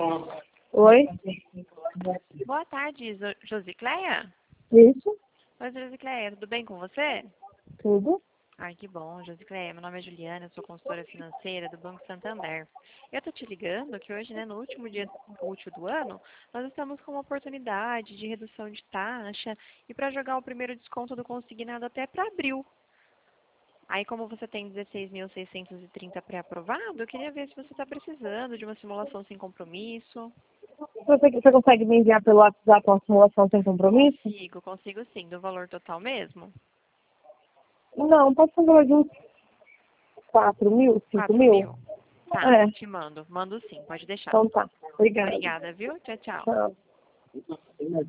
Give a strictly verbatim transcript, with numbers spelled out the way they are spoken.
Oi? Boa tarde, Jo- Josicleia? Isso? Oi, Josicleia, tudo bem com você? Tudo? Ai, que bom, Josicleia. Meu nome é Juliana, eu sou consultora financeira do Banco Santander. Eu tô te ligando que hoje, né, no último dia útil do ano, nós estamos com uma oportunidade de redução de taxa e para jogar o primeiro desconto do consignado até para abril. Aí, como você tem dezesseis mil seiscentos e trinta pré-aprovado, eu queria ver se você está precisando de uma simulação sem compromisso. Você, você consegue me enviar pelo WhatsApp uma simulação sem compromisso? Consigo, consigo sim. Do valor total mesmo? Não, pode fazer de uns quatro mil, cinco quatro mil? mil? Tá, É, te mando. Mando sim, pode deixar. então tá. Obrigada. Obrigada, viu? Tchau, tchau. Tchau.